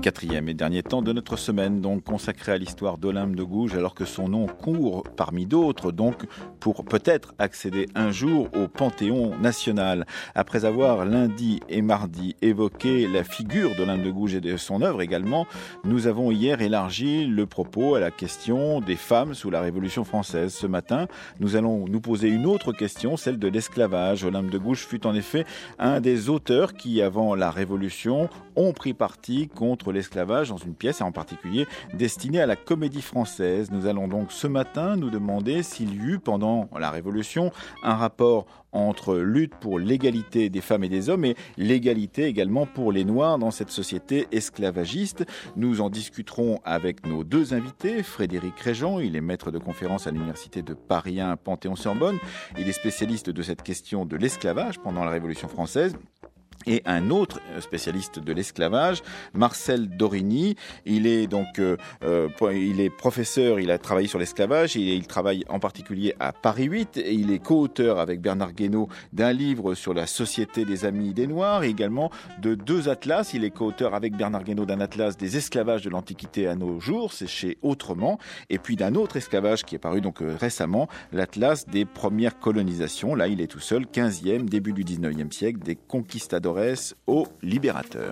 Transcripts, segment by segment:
Quatrième et dernier temps de notre semaine, donc consacré à l'histoire d'Olympe de Gouges, alors que son nom court parmi d'autres, donc pour peut-être accéder un jour au Panthéon national. Après avoir lundi et mardi évoqué la figure d'Olympe de Gouges et de son œuvre également, nous avons hier élargi le propos à la question des femmes sous la Révolution française. Ce matin, nous allons nous poser une autre question, celle de l'esclavage. Olympe de Gouges fut en effet un des auteurs qui, avant la Révolution, ont pris parti contre l'esclavage dans une pièce, en particulier destinée à la Comédie Française. Nous allons donc ce matin nous demander s'il y eut, pendant la Révolution, un rapport entre lutte pour l'égalité des femmes et des hommes et l'égalité également pour les Noirs dans cette société esclavagiste. Nous en discuterons avec nos deux invités. Frédéric Réjean, il est maître de conférence à l'université de Paris 1 Panthéon-Sorbonne. Il est spécialiste de cette question de l'esclavage pendant la Révolution française. Et un autre spécialiste de l'esclavage, Marcel Dorigny. Il est donc il est professeur, il a travaillé sur l'esclavage, il travaille en particulier à Paris 8 et il est co-auteur avec Bernard Guénaud d'un livre sur la Société des Amis des Noirs et également de deux atlas. Il est co-auteur avec Bernard Guénaud d'un atlas des esclavages de l'Antiquité à nos jours, c'est chez Autrement, et puis d'un autre esclavage qui est paru donc récemment, l'atlas des premières colonisations. Là, il est tout seul, 15e, début du 19e siècle, des conquistadores aux libérateurs.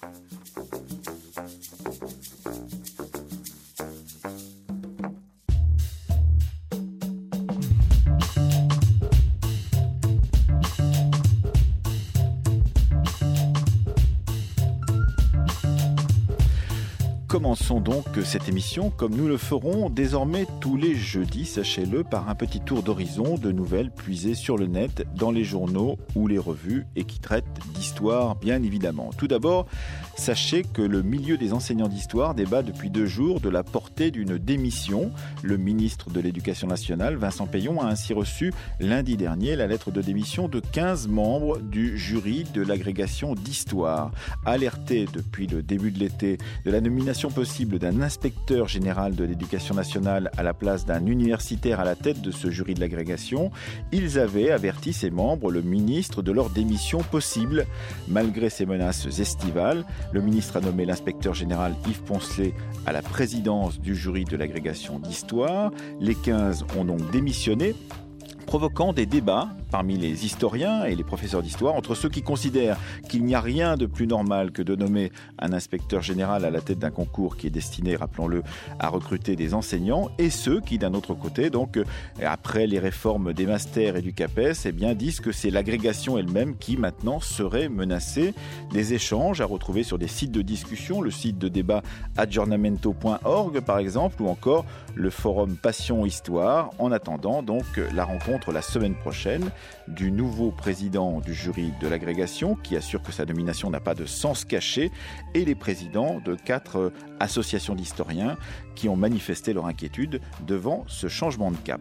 Commençons donc cette émission comme nous le ferons désormais tous les jeudis, sachez-le, par un petit tour d'horizon de nouvelles puisées sur le net, dans les journaux ou les revues et qui traitent d'histoire bien évidemment. Tout d'abord, sachez que le milieu des enseignants d'histoire débat depuis 2 jours de la portée d'une démission. Le ministre de l'Éducation nationale, Vincent Peillon, a ainsi reçu lundi dernier la lettre de démission de 15 membres du jury de l'agrégation d'histoire. Alertés depuis le début de l'été de la nomination possible d'un inspecteur général de l'éducation nationale à la place d'un universitaire à la tête de ce jury de l'agrégation, ils avaient averti ses membres, le ministre, de leur démission possible. Malgré ces menaces estivales, le ministre a nommé l'inspecteur général Yves Poncelet à la présidence du jury de l'agrégation d'histoire. Les 15 ont donc démissionné, provoquant des débats parmi les historiens et les professeurs d'histoire entre ceux qui considèrent qu'il n'y a rien de plus normal que de nommer un inspecteur général à la tête d'un concours qui est destiné, rappelons-le, à recruter des enseignants et ceux qui, d'un autre côté, donc après les réformes des masters et du CAPES, eh bien, disent que c'est l'agrégation elle-même qui maintenant serait menacée. Des échanges à retrouver sur des sites de discussion, le site de débat aggiornamento.org par exemple, ou encore le forum Passion Histoire. En attendant donc la rencontre la semaine prochaine du nouveau président du jury de l'agrégation qui assure que sa nomination n'a pas de sens caché et les présidents de 4 associations d'historiens qui ont manifesté leur inquiétude devant ce changement de cap.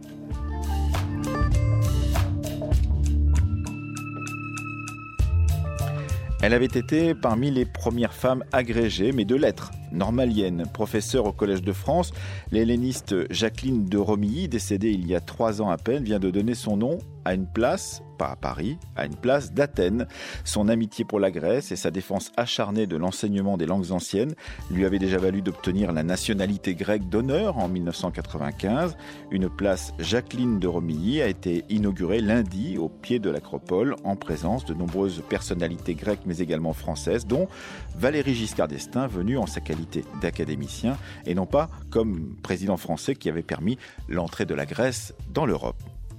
Elle avait été parmi les premières femmes agrégées, mais de lettres, normalienne. Professeure au Collège de France, l'helléniste Jacqueline de Romilly, décédée il y a 3 ans à peine, vient de donner son nom à une place, pas à Paris, à une place d'Athènes. Son amitié pour la Grèce et sa défense acharnée de l'enseignement des langues anciennes lui avaient déjà valu d'obtenir la nationalité grecque d'honneur en 1995. Une place Jacqueline de Romilly a été inaugurée lundi au pied de l'Acropole en présence de nombreuses personnalités grecques mais également françaises, dont Valéry Giscard d'Estaing, venu en sa qualité d'académicien et non pas comme président français qui avait permis l'entrée de la Grèce dans l'Europe.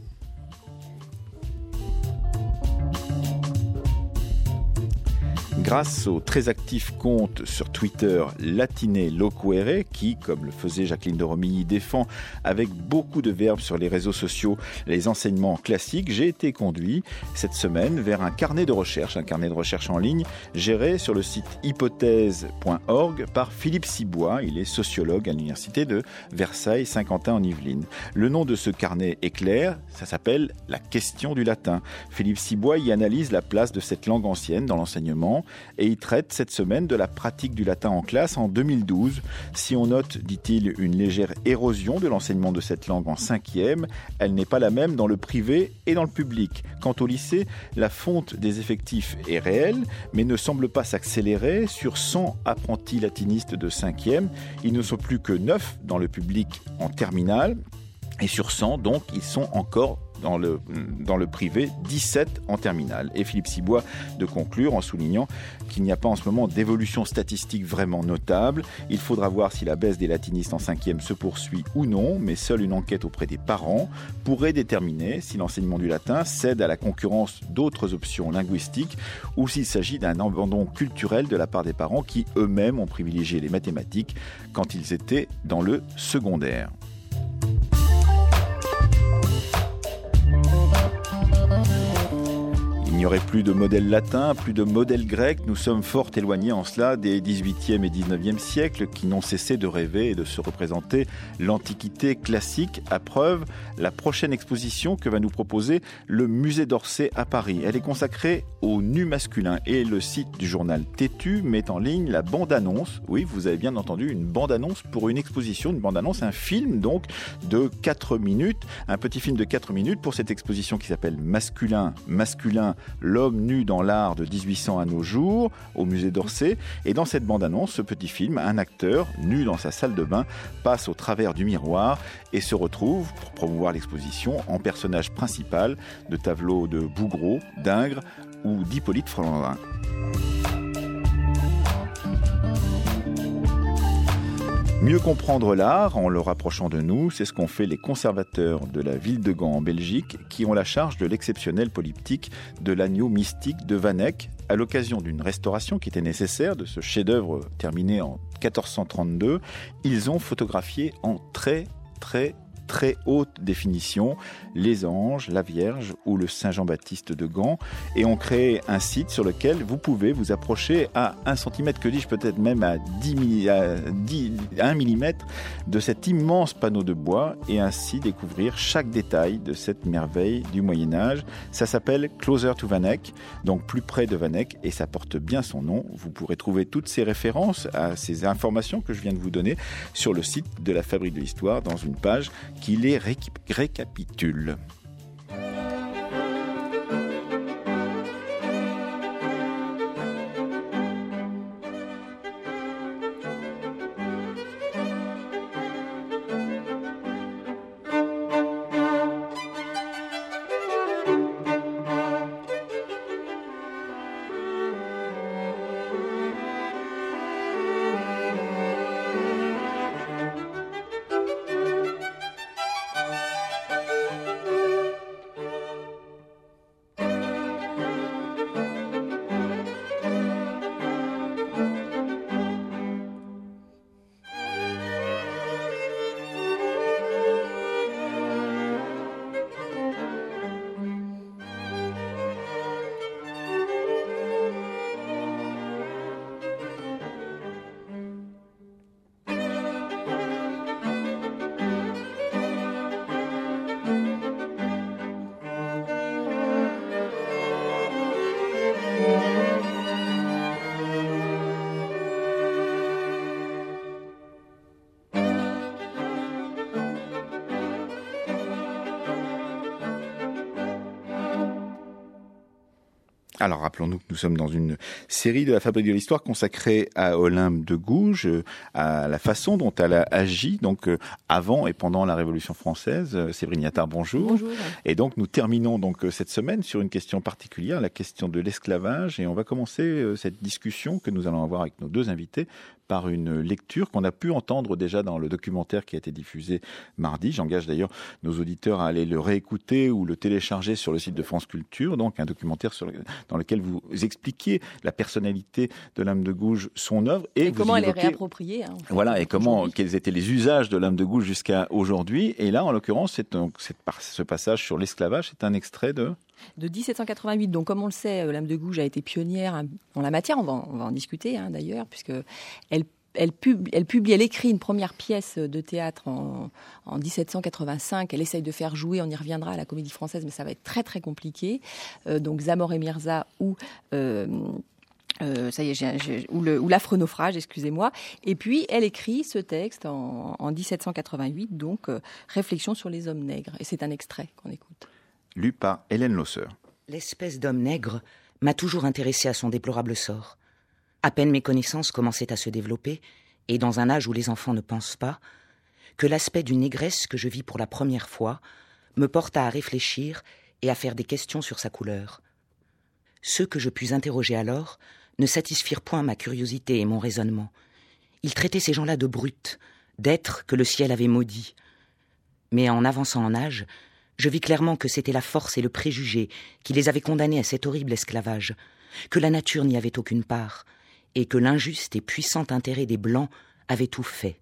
Grâce au très actif compte sur Twitter Latine Loquere, qui, comme le faisait Jacqueline de Romilly, défend avec beaucoup de verve sur les réseaux sociaux les enseignements classiques, j'ai été conduit cette semaine vers un carnet de recherche en ligne géré sur le site hypothèse.org par Philippe Cibois. Il est sociologue à l'université de Versailles-Saint-Quentin en Yvelines. Le nom de ce carnet est clair, ça s'appelle La question du latin. Philippe Cibois y analyse la place de cette langue ancienne dans l'enseignement. et il traite cette semaine de la pratique du latin en classe en 2012. Si on note, dit-il, une légère érosion de l'enseignement de cette langue en 5e, elle n'est pas la même dans le privé et dans le public. Quant au lycée, la fonte des effectifs est réelle, mais ne semble pas s'accélérer. Sur 100 apprentis latinistes de 5e, ils ne sont plus que 9 dans le public en terminale. Et sur 100, donc, ils sont encore dans le privé, 17 en terminale. Et Philippe Cibois de conclure en soulignant qu'il n'y a pas en ce moment d'évolution statistique vraiment notable. Il faudra voir si la baisse des latinistes en 5e se poursuit ou non, mais seule une enquête auprès des parents pourrait déterminer si l'enseignement du latin cède à la concurrence d'autres options linguistiques ou s'il s'agit d'un abandon culturel de la part des parents qui eux-mêmes ont privilégié les mathématiques quand ils étaient dans le secondaire. Il n'y aurait plus de modèle latin, plus de modèle grec. Nous sommes fort éloignés en cela des 18e et 19e siècles qui n'ont cessé de rêver et de se représenter l'Antiquité classique. À preuve, la prochaine exposition que va nous proposer le musée d'Orsay à Paris. Elle est consacrée au nu masculin et le site du journal Tétu met en ligne la bande-annonce. Oui, vous avez bien entendu, une bande-annonce pour une exposition. Une bande-annonce, un film donc de 4 minutes. Un petit film de 4 minutes pour cette exposition qui s'appelle Masculin, l'homme nu dans l'art de 1800 à nos jours, au musée d'Orsay. Et dans cette bande-annonce, ce petit film, un acteur, nu dans sa salle de bain, passe au travers du miroir et se retrouve, pour promouvoir l'exposition, en personnage principal de tableaux de Bouguereau, d'Ingres ou d'Hippolyte Frelendin. Mieux comprendre l'art en le rapprochant de nous, c'est ce qu'ont fait les conservateurs de la ville de Gand en Belgique qui ont la charge de l'exceptionnel polyptyque de l'agneau mystique de Van Eyck à l'occasion d'une restauration qui était nécessaire de ce chef-d'œuvre terminé en 1432. Ils ont photographié en très haute définition les anges, la Vierge ou le Saint Jean-Baptiste de Gand et ont créé un site sur lequel vous pouvez vous approcher à 1 cm, que dis-je, peut-être même à 1 mm de cet immense panneau de bois et ainsi découvrir chaque détail de cette merveille du Moyen-Âge. Ça s'appelle Closer to Van Eyck, donc plus près de Van Eyck, et ça porte bien son nom. Vous pourrez trouver toutes ces références à ces informations que je viens de vous donner sur le site de la Fabrique de l'Histoire dans une page qui les récapitule. Alors rappelons-nous que nous sommes dans une série de la Fabrique de l'Histoire consacrée à Olympe de Gouges, à la façon dont elle a agi donc avant et pendant la Révolution française. Séverine Yattard, bonjour. Bonjour. Et donc nous terminons donc cette semaine sur une question particulière, la question de l'esclavage, et on va commencer cette discussion que nous allons avoir avec nos deux invités par une lecture qu'on a pu entendre déjà dans le documentaire qui a été diffusé mardi. J'engage d'ailleurs nos auditeurs à aller le réécouter ou le télécharger sur le site de France Culture, donc un documentaire dans lequel vous expliquiez la personnalité de l'Olympe de Gouges, son œuvre et comment elle est réappropriée. Voilà, et quels étaient les usages de l'Olympe de Gouges jusqu'à aujourd'hui. Et là, en l'occurrence, ce passage sur l'esclavage, c'est un extrait de 1788. Donc, comme on le sait, Olympe de Gouges a été pionnière en la matière. On va en discuter d'ailleurs, puisque elle écrit une première pièce de théâtre en 1785. Elle essaye de faire jouer, on y reviendra, à la Comédie Française, mais ça va être très très compliqué. Donc Zamore et Mirza ou Ça y est, ou l'affreux naufrage, excusez-moi. Et puis, elle écrit ce texte en 1788, donc Réflexion sur les hommes nègres. Et c'est un extrait qu'on écoute. Lu par Hélène Losser. L'espèce d'homme nègre m'a toujours intéressée à son déplorable sort. À peine mes connaissances commençaient à se développer, et dans un âge où les enfants ne pensent pas, que l'aspect d'une négresse que je vis pour la première fois me porta à réfléchir et à faire des questions sur sa couleur. Ceux que je pus interroger alors ne satisfirent point ma curiosité et mon raisonnement. Ils traitaient ces gens-là de brutes, d'êtres que le ciel avait maudits. Mais en avançant en âge, je vis clairement que c'était la force et le préjugé qui les avaient condamnés à cet horrible esclavage, que la nature n'y avait aucune part, et que l'injuste et puissant intérêt des Blancs avait tout fait.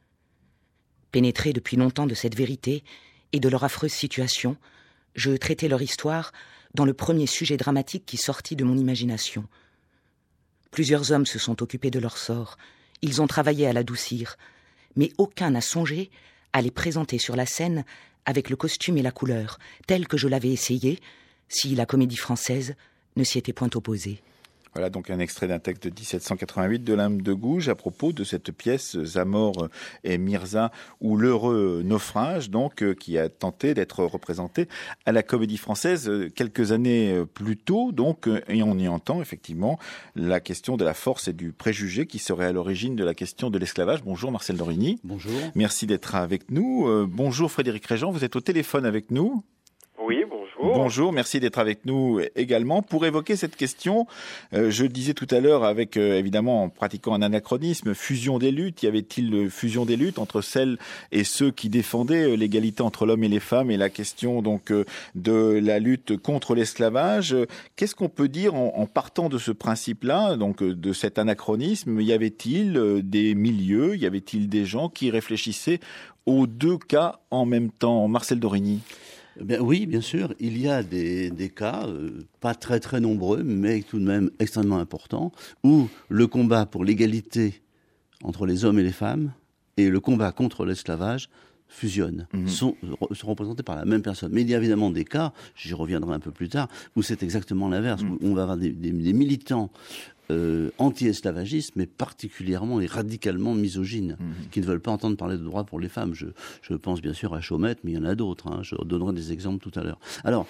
Pénétré depuis longtemps de cette vérité et de leur affreuse situation, je traitai leur histoire dans le premier sujet dramatique qui sortit de mon imagination. Plusieurs hommes se sont occupés de leur sort, ils ont travaillé à l'adoucir, mais aucun n'a songé à les présenter sur la scène avec le costume et la couleur, tel que je l'avais essayé, si la Comédie Française ne s'y était point opposée. Voilà donc un extrait d'un texte de 1788 de Lame de Gouges à propos de cette pièce Zamore et Mirza ou l'heureux naufrage donc qui a tenté d'être représenté à la Comédie Française quelques années plus tôt donc et on y entend effectivement la question de la force et du préjugé qui serait à l'origine de la question de l'esclavage. Bonjour Marcel Dorigny. Bonjour. Merci d'être avec nous. Bonjour Frédéric Régent, vous êtes au téléphone avec nous. Oui, bonjour. Bonjour, merci d'être avec nous également. Pour évoquer cette question, je disais tout à l'heure avec, évidemment, en pratiquant un anachronisme, fusion des luttes. Y avait-il fusion des luttes entre celles et ceux qui défendaient l'égalité entre l'homme et les femmes et la question donc de la lutte contre l'esclavage? Qu'est-ce qu'on peut dire en partant de ce principe-là, donc de cet anachronisme? Y avait-il des milieux, y avait-il des gens qui réfléchissaient aux deux cas en même temps? Marcel Dorigny. Oui, bien sûr, il y a des cas, pas très très nombreux, mais tout de même extrêmement importants, où le combat pour l'égalité entre les hommes et les femmes et le combat contre l'esclavage fusionnent, sont représentés par la même personne. Mais il y a évidemment des cas, j'y reviendrai un peu plus tard, où c'est exactement l'inverse, où on va avoir des militants anti-esclavagistes, mais particulièrement et radicalement misogynes, qui ne veulent pas entendre parler de droits pour les femmes. Je pense bien sûr à Chaumette, mais il y en a d'autres. Je donnerai des exemples tout à l'heure. Alors,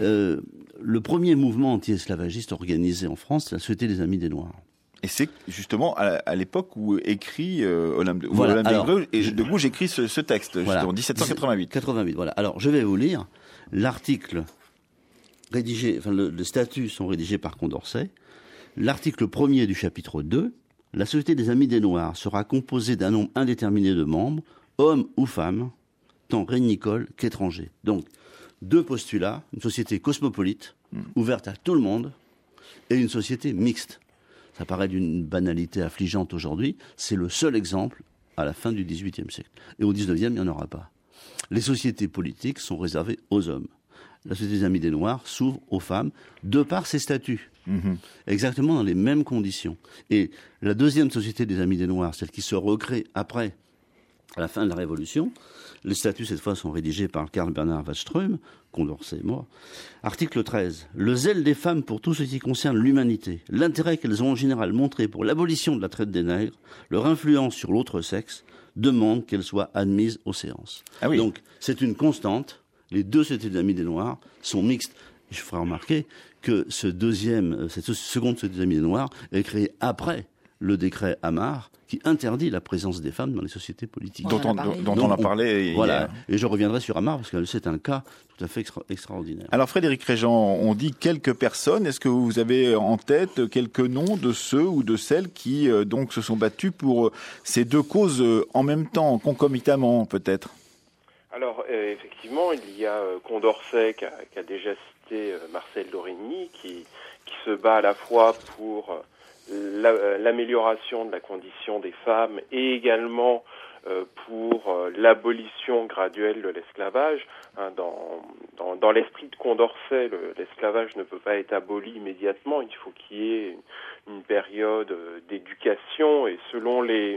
le premier mouvement anti-esclavagiste organisé en France, c'est la Société des Amis des Noirs. Et c'est justement à l'époque où écrit Olympe de Gouges écrit ce texte, en 1788. 88, voilà. Alors, je vais vous lire l'article rédigé, les statuts sont rédigés par Condorcet. L'article 1er du chapitre 2, la Société des Amis des Noirs sera composée d'un nombre indéterminé de membres, hommes ou femmes, tant régnicoles qu'étrangers. Donc, deux postulats, une société cosmopolite, ouverte à tout le monde, et une société mixte. Ça paraît d'une banalité affligeante aujourd'hui, c'est le seul exemple à la fin du XVIIIe siècle. Et au XIXe, il n'y en aura pas. Les sociétés politiques sont réservées aux hommes. La Société des Amis des Noirs s'ouvre aux femmes de par ses statuts, exactement dans les mêmes conditions. Et la deuxième Société des Amis des Noirs, celle qui se recrée après, à la fin de la Révolution, les statuts cette fois sont rédigés par Karl Bernhard Wallström, Condorcet est mort. Article 13. Le zèle des femmes pour tout ce qui concerne l'humanité, l'intérêt qu'elles ont en général montré pour l'abolition de la traite des nègres, leur influence sur l'autre sexe, demandent qu'elles soient admises aux séances. Ah oui. Donc c'est une constante. Les deux Sociétés des Amis des Noirs sont mixtes. Je ferai remarquer que cette seconde Société des Amis des Noirs est créée après le décret Amar qui interdit la présence des femmes dans les sociétés politiques. Dont on a parlé. Voilà. Et je reviendrai sur Amar parce que c'est un cas tout à fait extraordinaire. Alors Frédéric Régent, on dit quelques personnes. Est-ce que vous avez en tête quelques noms de ceux ou de celles qui donc se sont battus pour ces deux causes en même temps, concomitamment peut-être? Alors, effectivement, il y a Condorcet qui a déjà cité Marcel Dorigny, qui se bat à la fois pour l'amélioration de la condition des femmes et également pour l'abolition graduelle de l'esclavage. Dans l'esprit de Condorcet, l'esclavage ne peut pas être aboli immédiatement, il faut qu'il y ait une période d'éducation et selon le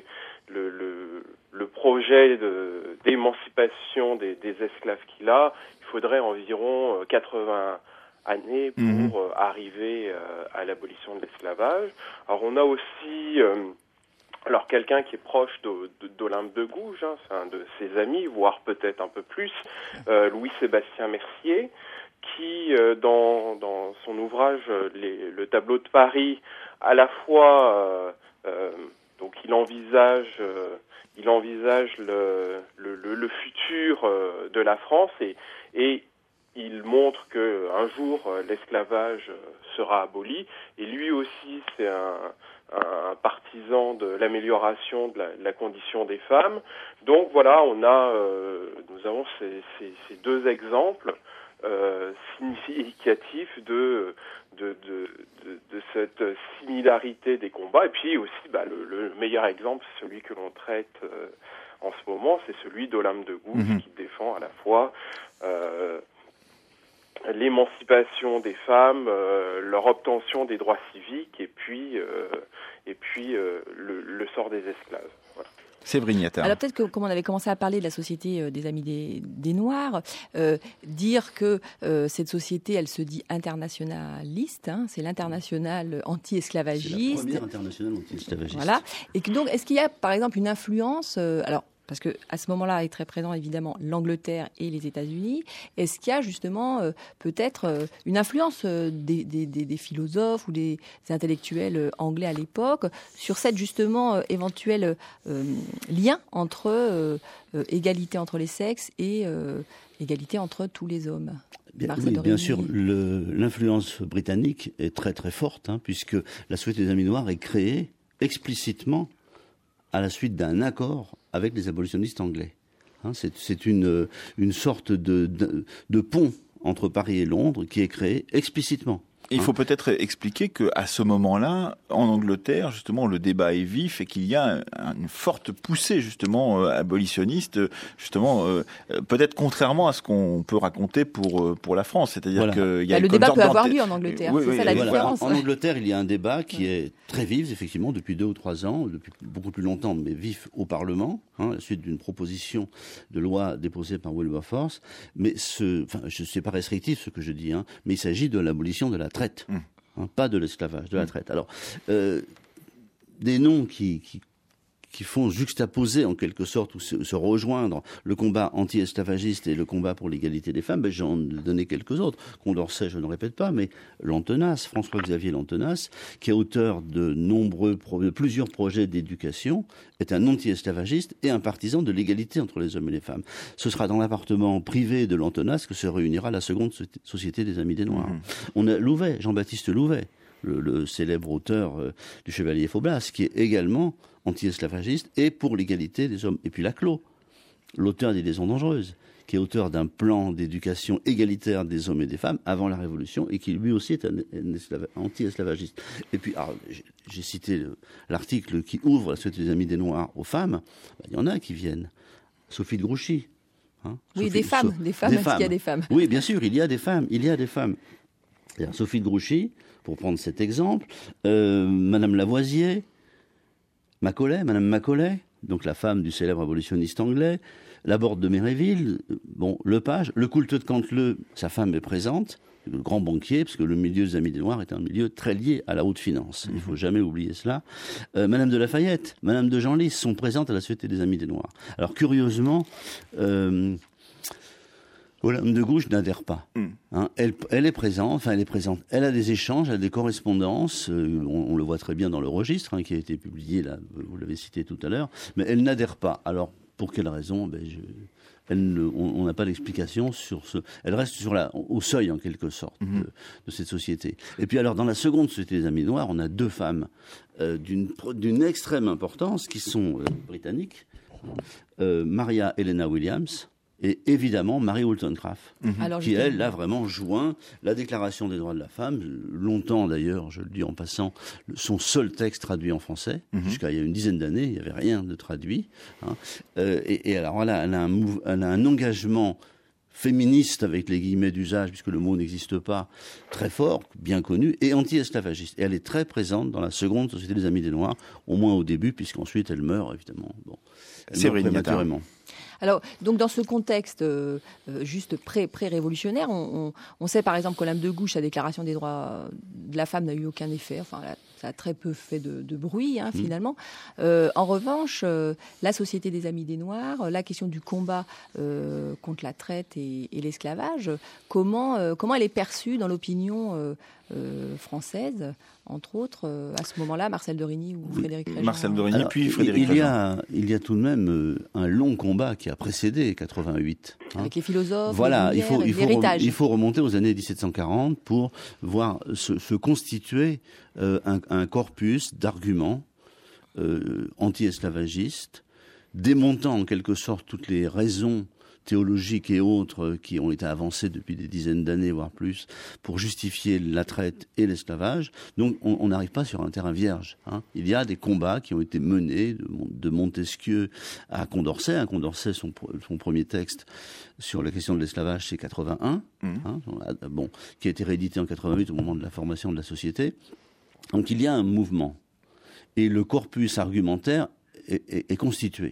projet d'émancipation des esclaves qu'il a, il faudrait environ 80 années pour arriver à l'abolition de l'esclavage. Alors on a aussi quelqu'un qui est proche d'Olympe de Gouges, c'est un de ses amis, voire peut-être un peu plus, Louis-Sébastien Mercier, qui dans son ouvrage le tableau de Paris, à la fois donc il envisage le futur de la France et il montre que un jour l'esclavage sera aboli, et lui aussi c'est un partisan de l'amélioration de la condition des femmes. Donc voilà, nous avons ces deux exemples significatifs de cette similarité des combats. Et puis aussi le meilleur exemple, celui que l'on traite en ce moment, c'est celui d'Olympe de Gouges, qui défend à la fois l'émancipation des femmes, leur obtention des droits civiques, et puis le sort des esclaves. Voilà. Séverine Yatta. Alors peut-être que, comme on avait commencé à parler de la société des Amis des Noirs, dire que cette société, elle se dit internationaliste, c'est l'internationale anti-esclavagiste. C'est la première internationale anti-esclavagiste. Voilà. Et que donc, est-ce qu'il y a, par exemple, une influence parce que à ce moment-là est très présent évidemment l'Angleterre et les États-Unis. Est-ce qu'il y a justement peut-être une influence des philosophes ou des intellectuels anglais à l'époque sur cette justement éventuel lien entre égalité entre les sexes et égalité entre tous les hommes? Oui, bien sûr, l'influence britannique est très très forte, puisque la Société des Amis Noirs est créée explicitement à la suite d'un accord avec les abolitionnistes anglais. C'est une sorte de pont entre Paris et Londres qui est créé explicitement. Il faut peut-être expliquer qu'à ce moment-là, en Angleterre, justement, le débat est vif et qu'il y a une forte poussée, justement, abolitionniste, justement, peut-être contrairement à ce qu'on peut raconter pour la France. C'est-à-dire qu'il y a le débat peut avoir lieu en Angleterre, c'est ça la différence. En Angleterre, il y a un débat qui est très vif, effectivement, depuis 2 ou 3 ans, depuis beaucoup plus longtemps, mais vif au Parlement, à la suite d'une proposition de loi déposée par Wilberforce. Mais je ne suis pas restrictif ce que je dis, mais il s'agit de l'abolition de la traite, pas de l'esclavage, de la traite. Alors, des noms qui font juxtaposer en quelque sorte ou se rejoindre le combat anti-esclavagiste et le combat pour l'égalité des femmes, j'en ai donné quelques autres. Condorcet, je ne répète pas, mais Lantenas, François-Xavier Lantenas, qui est auteur de plusieurs projets d'éducation, est un anti-esclavagiste et un partisan de l'égalité entre les hommes et les femmes. Ce sera dans l'appartement privé de Lantenas que se réunira la seconde Société des Amis des Noirs. On a Louvet, Jean-Baptiste Louvet, le célèbre auteur du Chevalier Faublas, qui est également anti-esclavagiste et pour l'égalité des hommes. Et puis Laclos, l'auteur des Liaisons dangereuses, qui est auteur d'un plan d'éducation égalitaire des hommes et des femmes avant la Révolution et qui lui aussi est un anti-esclavagiste. Et puis, j'ai cité l'article qui ouvre la Société des Amis des Noirs aux femmes. Il y en a qui viennent. Sophie de Grouchy. Oui, des femmes. Est-ce qu'il y a des femmes? Oui, bien sûr, il y a des femmes. Sophie de Grouchy, pour prendre cet exemple, Madame Lavoisier, Madame Macaulay, donc la femme du célèbre abolitionniste anglais, Laborde de Méréville, Lepage, le Coulter de Canteleu, sa femme est présente, le grand banquier, parce que le milieu des Amis des Noirs est un milieu très lié à la haute finance. Il ne faut jamais oublier cela. Madame de Lafayette, Madame de Genlis sont présentes à la Société des Amis des Noirs. Alors curieusement, Olympe de Gouges n'adhère pas. Elle est présente. Elle a des échanges, elle a des correspondances. On le voit très bien dans le registre qui a été publié, là, vous l'avez cité tout à l'heure. Mais elle n'adhère pas. Alors, pour quelle raison? On n'a pas d'explication sur ce. Elle reste au seuil, en quelque sorte, de cette société. Et puis, alors, dans la seconde Société des Amis Noirs, on a 2 femmes d'une extrême importance qui sont britanniques. Maria Helena Williams. Et évidemment, Mary Wollstonecraft, qui, elle, a vraiment joint la Déclaration des droits de la femme, longtemps d'ailleurs, je le dis en passant, son seul texte traduit en français, jusqu'à il y a une dizaine d'années, il n'y avait rien de traduit. Et alors voilà, elle a un engagement féministe, avec les guillemets d'usage, puisque le mot n'existe pas, très fort, bien connu, et anti-esclavagiste. Et elle est très présente dans la seconde Société des Amis des Noirs, au moins au début, puisqu'ensuite elle meurt, évidemment. Elle meurt prématurément. Alors, donc dans ce contexte juste pré-révolutionnaire, on sait par exemple qu'Olympe de Gouges, sa déclaration des droits de la femme n'a eu aucun effet. Enfin, ça a très peu fait de bruit, finalement. En revanche, la Société des Amis des Noirs, la question du combat contre la traite et l'esclavage, comment elle est perçue dans l'opinion française, entre autres, à ce moment-là, Marcel de Rigny ou Frédéric Régent. Marcel de Rigny, puis Frédéric Régent. Il y a tout de même un long combat qui a précédé 88. Avec les philosophes, voilà, les l'héritage. Il faut remonter aux années 1740 pour voir se constituer un corpus d'arguments anti-esclavagistes, démontant en quelque sorte toutes les raisons théologiques et autres qui ont été avancées depuis des dizaines d'années, voire plus, pour justifier la traite et l'esclavage. Donc on n'arrive pas sur un terrain vierge. Il y a des combats qui ont été menés de Montesquieu à Condorcet. Condorcet, son premier texte sur la question de l'esclavage, c'est 81, qui a été réédité en 88 au moment de la formation de la société. Donc il y a un mouvement. Et le corpus argumentaire est constitué.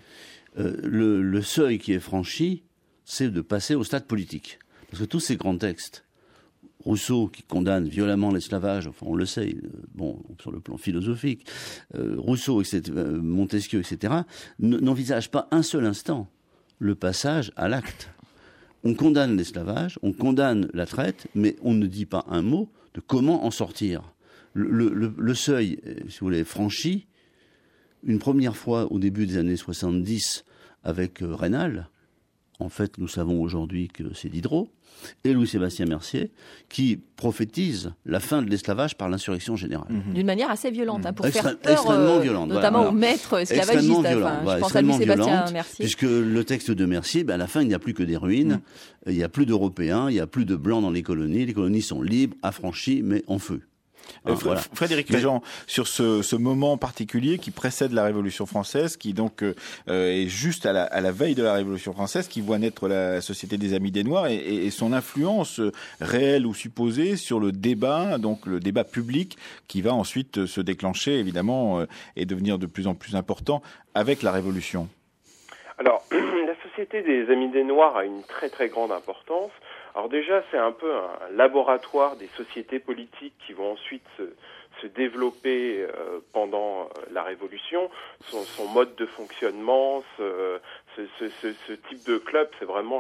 Le seuil qui est franchi, c'est de passer au stade politique. Parce que tous ces grands textes, Rousseau qui condamne violemment l'esclavage, enfin on le sait, sur le plan philosophique, Rousseau, Montesquieu, etc., n'envisagent pas un seul instant le passage à l'acte. On condamne l'esclavage, on condamne la traite, mais on ne dit pas un mot de comment en sortir. Le seuil, si vous voulez, franchi, une première fois au début des années 70 avec Raynal. En fait, nous savons aujourd'hui que c'est Diderot et Louis-Sébastien Mercier qui prophétisent la fin de l'esclavage par l'insurrection générale. D'une manière assez violente, pour faire peur, extrêmement violente, notamment aux maîtres esclavagistes. Je pense à Louis-Sébastien Mercier. Puisque le texte de Mercier, à la fin, il n'y a plus que des ruines, il n'y a plus d'Européens, il n'y a plus de Blancs dans les colonies sont libres, affranchies, mais en feu. Voilà. Frédéric Régent, sur ce moment particulier qui précède la Révolution française, qui donc est juste à la veille de la Révolution française, qui voit naître la Société des Amis des Noirs et son influence réelle ou supposée sur le débat, donc le débat public qui va ensuite se déclencher évidemment et devenir de plus en plus important avec la Révolution. Alors, la Société des Amis des Noirs a une très très grande importance. Alors déjà, c'est un peu un laboratoire des sociétés politiques qui vont ensuite se développer pendant la Révolution. Son mode de fonctionnement, ce type de club, c'est vraiment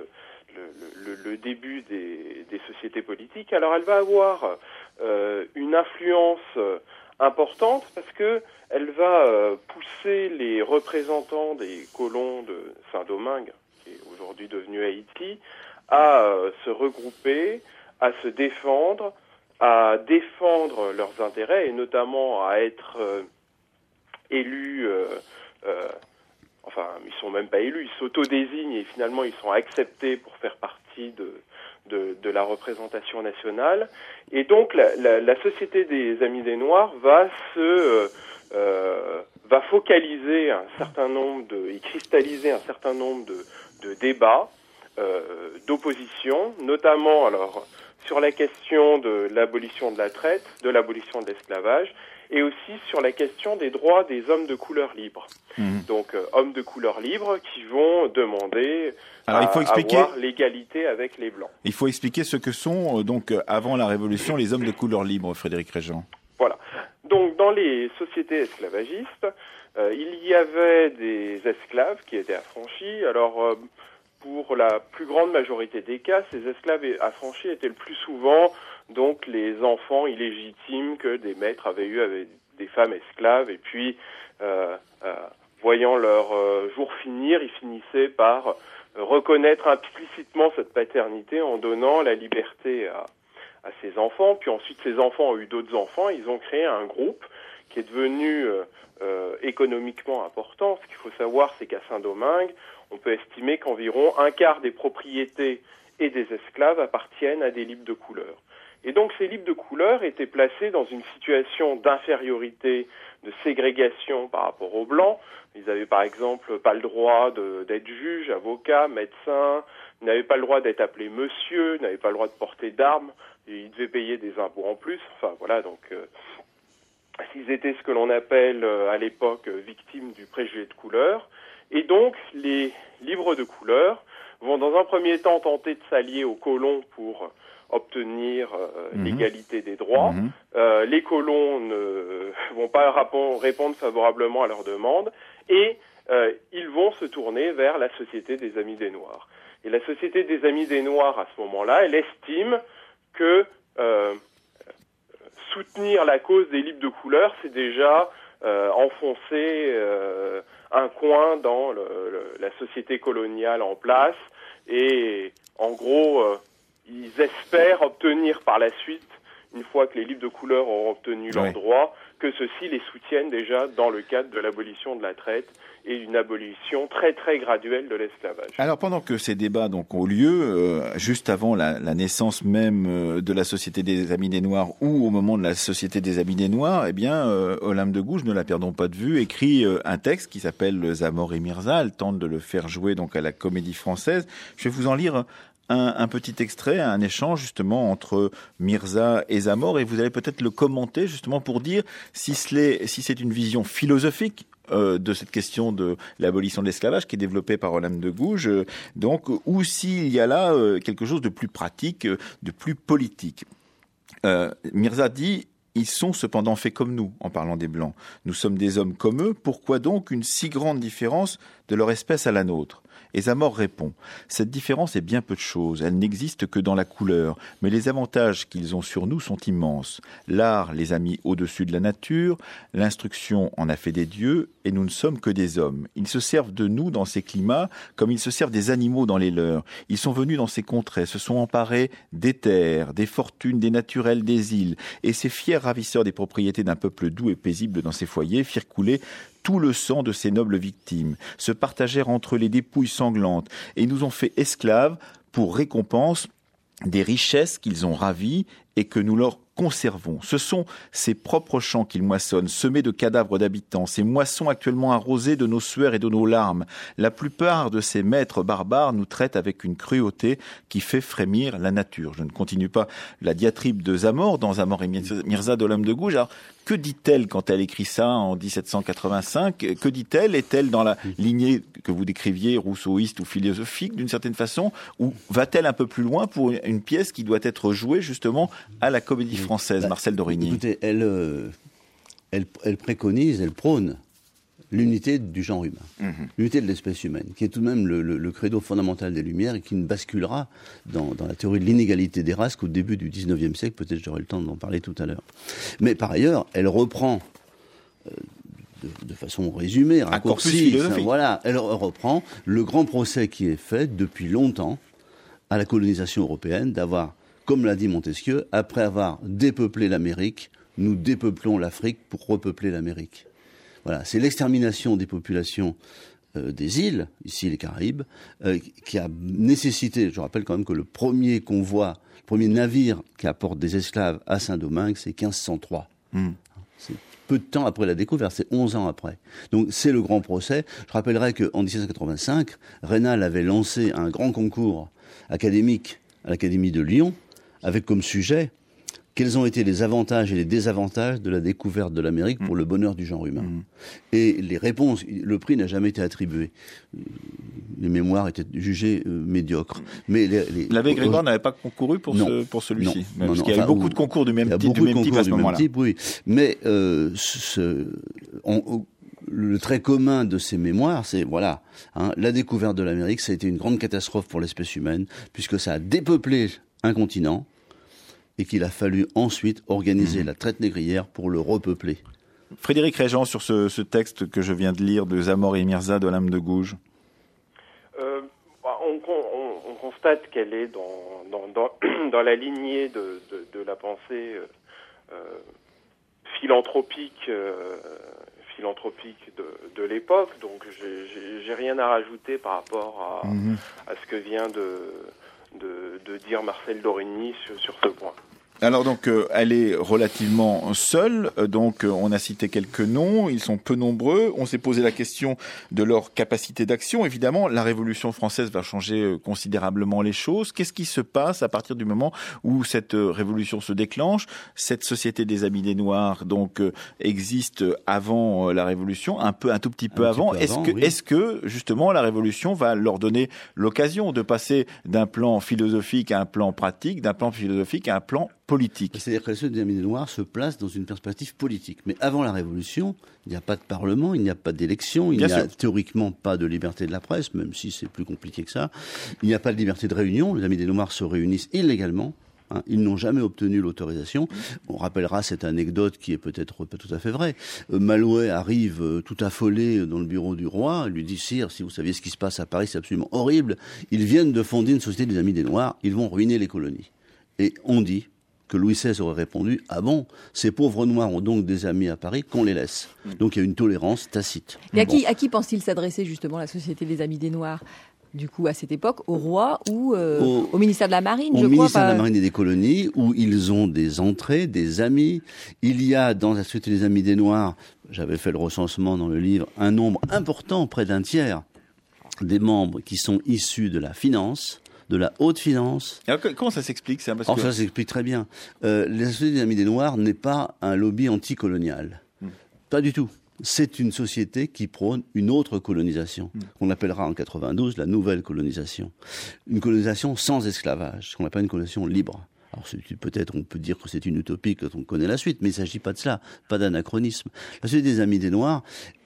le début des sociétés politiques. Alors elle va avoir une influence importante parce que elle va pousser les représentants des colons de Saint-Domingue, qui est aujourd'hui devenu Haïti, à se regrouper, à se défendre, à défendre leurs intérêts et notamment à être élus, ils sont même pas élus, ils s'autodésignent et finalement ils sont acceptés pour faire partie de la représentation nationale. Et donc la Société des Amis des Noirs va focaliser un certain nombre et cristalliser un certain nombre de débats, d'opposition, notamment alors sur la question de l'abolition de la traite, de l'abolition de l'esclavage, et aussi sur la question des droits des hommes de couleur libre. Donc hommes de couleur libre qui vont demander avoir l'égalité avec les blancs. Il faut expliquer ce que sont donc avant la Révolution les hommes de couleur libre, Frédéric Régent. Voilà. Donc dans les sociétés esclavagistes, il y avait des esclaves qui étaient affranchis. Alors pour la plus grande majorité des cas, ces esclaves affranchis étaient le plus souvent donc les enfants illégitimes que des maîtres avaient eu avec des femmes esclaves. Et puis, voyant leur jour finir, ils finissaient par reconnaître implicitement cette paternité en donnant la liberté à ces enfants. Puis ensuite, ces enfants ont eu d'autres enfants. Ils ont créé un groupe qui est devenu économiquement important. Ce qu'il faut savoir, c'est qu'à Saint-Domingue, on peut estimer qu'environ un quart des propriétés et des esclaves appartiennent à des libres de couleur. Et donc ces libres de couleur étaient placés dans une situation d'infériorité, de ségrégation par rapport aux blancs. Ils n'avaient par exemple pas le droit d'être juge, avocat, médecin, ils n'avaient pas le droit d'être appelés monsieur, ils n'avaient pas le droit de porter d'armes, ils devaient payer des impôts en plus. Enfin voilà, donc s'ils étaient ce que l'on appelle à l'époque victimes du préjugé de couleur. Et donc, les livres de couleur vont dans un premier temps tenter de s'allier aux colons pour obtenir l'égalité des droits. Les colons ne vont pas répondre favorablement à leurs demandes et ils vont se tourner vers la Société des Amis des Noirs. Et la Société des Amis des Noirs, à ce moment-là, elle estime que soutenir la cause des livres de couleur, c'est déjà enfoncer un coin dans la société coloniale en place. Et en gros, ils espèrent obtenir par la suite, une fois que les livres de couleur auront obtenu leurs droits, que ceux-ci les soutiennent déjà dans le cadre de l'abolition de la traite et une abolition très très graduelle de l'esclavage. Alors pendant que ces débats donc ont lieu, juste avant la naissance même de la Société des Amis des Noirs ou au moment de la Société des Amis des Noirs, eh bien Olympe de Gouges, ne la perdons pas de vue, écrit un texte qui s'appelle Zamor et Mirza. Elle tente de le faire jouer donc à la Comédie Française. Je vais vous en lire un petit extrait, un échange justement entre Mirza et Zamor, et vous allez peut-être le commenter justement pour dire si c'est une vision philosophique de cette question de l'abolition de l'esclavage qui est développée par Olympe de Gouges, donc, ou s'il y a là quelque chose de plus pratique, de plus politique. Mirza dit: ils sont cependant faits comme nous, en parlant des Blancs. Nous sommes des hommes comme eux, pourquoi donc une si grande différence de leur espèce à la nôtre ? Et Zamor répond: cette différence est bien peu de choses, elle n'existe que dans la couleur, mais les avantages qu'ils ont sur nous sont immenses. L'art les a mis au-dessus de la nature, l'instruction en a fait des dieux, et nous ne sommes que des hommes. Ils se servent de nous dans ces climats, comme ils se servent des animaux dans les leurs. Ils sont venus dans ces contrées, se sont emparés des terres, des fortunes, des naturels, des îles, et ces fiers ravisseurs des propriétés d'un peuple doux et paisible dans ces foyers firent couler tout le sang de ces nobles victimes, se partagèrent entre les dépouilles sanglantes et nous ont fait esclaves pour récompense des richesses qu'ils ont ravies et que nous leur conservons. Ce sont ces propres champs qu'ils moissonnent, semés de cadavres d'habitants, ces moissons actuellement arrosées de nos sueurs et de nos larmes. La plupart de ces maîtres barbares nous traitent avec une cruauté qui fait frémir la nature. Je ne continue pas la diatribe de Zamor, dans Zamor et Mirza d'Olympe de Gouges. Alors, que dit-elle quand elle écrit ça en 1785 ? Que dit-elle ? Est-elle dans la lignée que vous décriviez, rousseauiste ou philosophique d'une certaine façon ? Ou va-t-elle un peu plus loin pour une pièce qui doit être jouée justement à la Comédie Française, Marcel d'Origny ? Écoutez, elle préconise, elle prône l'unité du genre humain, l'unité de l'espèce humaine, qui est tout de même le credo fondamental des Lumières et qui ne basculera dans la théorie de l'inégalité des races qu'au début du XIXe siècle. Peut-être j'aurai le temps d'en parler tout à l'heure. Mais par ailleurs, elle reprend, de façon résumée, raccourcie, voilà, elle reprend le grand procès qui est fait depuis longtemps à la colonisation européenne, d'avoir, comme l'a dit Montesquieu, après avoir dépeuplé l'Amérique, nous dépeuplons l'Afrique pour repeupler l'Amérique. Voilà, c'est l'extermination des populations des îles, ici les Caraïbes, qui a nécessité, je rappelle quand même que le premier convoi, le premier navire qui apporte des esclaves à Saint-Domingue, c'est 1503. C'est peu de temps après la découverte, c'est 11 ans après. Donc c'est le grand procès. Je rappellerai qu'en 1785, Raynal avait lancé un grand concours académique à l'Académie de Lyon, avec comme sujet quels ont été les avantages et les désavantages de la découverte de l'Amérique pour le bonheur du genre humain. Et les réponses, le prix n'a jamais été attribué. Les mémoires étaient jugées médiocres. Mais l'abbé Grégoire n'avait pas concouru pour celui-ci. Non, parce qu'il y a eu beaucoup de concours du même type à ce moment-là. Oui. Mais le trait commun de ces mémoires, c'est la découverte de l'Amérique, ça a été une grande catastrophe pour l'espèce humaine, puisque ça a dépeuplé un continent et qu'il a fallu ensuite organiser la traite négrière pour le repeupler. Frédéric Régent, sur ce texte que je viens de lire de Zamor et Mirza d'Olympe de Gouges. On constate qu'elle est dans la lignée de la pensée philanthropique de l'époque, donc j'ai rien à rajouter par rapport à ce que vient de dire Marcel d'Origny sur ce point. Alors donc, elle est relativement seule. Donc, on a cité quelques noms. Ils sont peu nombreux. On s'est posé la question de leur capacité d'action. Évidemment, la Révolution française va changer considérablement les choses. Qu'est-ce qui se passe à partir du moment où cette révolution se déclenche? Cette Société des Amis des Noirs, donc, existe avant la Révolution, un tout petit peu avant. Est-ce que justement la Révolution va leur donner l'occasion de passer d'un plan philosophique à un plan pratique, d'un plan philosophique à un plan politique? C'est-à-dire que la Société des Amis des Noirs se place dans une perspective politique. Mais avant la Révolution, il n'y a pas de parlement, il n'y a pas d'élection, il n'y a théoriquement pas de liberté de la presse, même si c'est plus compliqué que ça. Il n'y a pas de liberté de réunion. Les Amis des Noirs se réunissent illégalement. Ils n'ont jamais obtenu l'autorisation. On rappellera cette anecdote qui est peut-être pas tout à fait vraie. Malouet arrive tout affolé dans le bureau du roi, il lui dit: Sire, si vous saviez ce qui se passe à Paris, c'est absolument horrible. Ils viennent de fonder une Société des Amis des Noirs, ils vont ruiner les colonies. Et on dit que Louis XVI aurait répondu: ah bon, ces pauvres Noirs ont donc des amis à Paris, qu'on les laisse. Donc il y a une tolérance tacite. Mais à qui pense-t-il s'adresser justement la Société des Amis des Noirs? Du coup, à cette époque, au roi ou au ministère de la Marine, je crois. Au ministère de la Marine et des Colonies, où ils ont des entrées, des amis. Il y a dans la Société des Amis des Noirs, j'avais fait le recensement dans le livre, un nombre important, près d'un tiers, des membres qui sont issus de la finance, de la haute finance. Alors, comment ça s'explique ça? Ça s'explique très bien. La Société des Amis des Noirs n'est pas un lobby anticolonial. Pas du tout. C'est une société qui prône une autre colonisation, qu'on appellera en 92 la nouvelle colonisation. Une colonisation sans esclavage, qu'on appelle une colonisation libre. Alors peut-être on peut dire que c'est une utopie quand on connaît la suite, mais il ne s'agit pas de cela, pas d'anachronisme. La Société des Amis des Noirs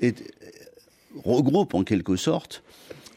regroupe en quelque sorte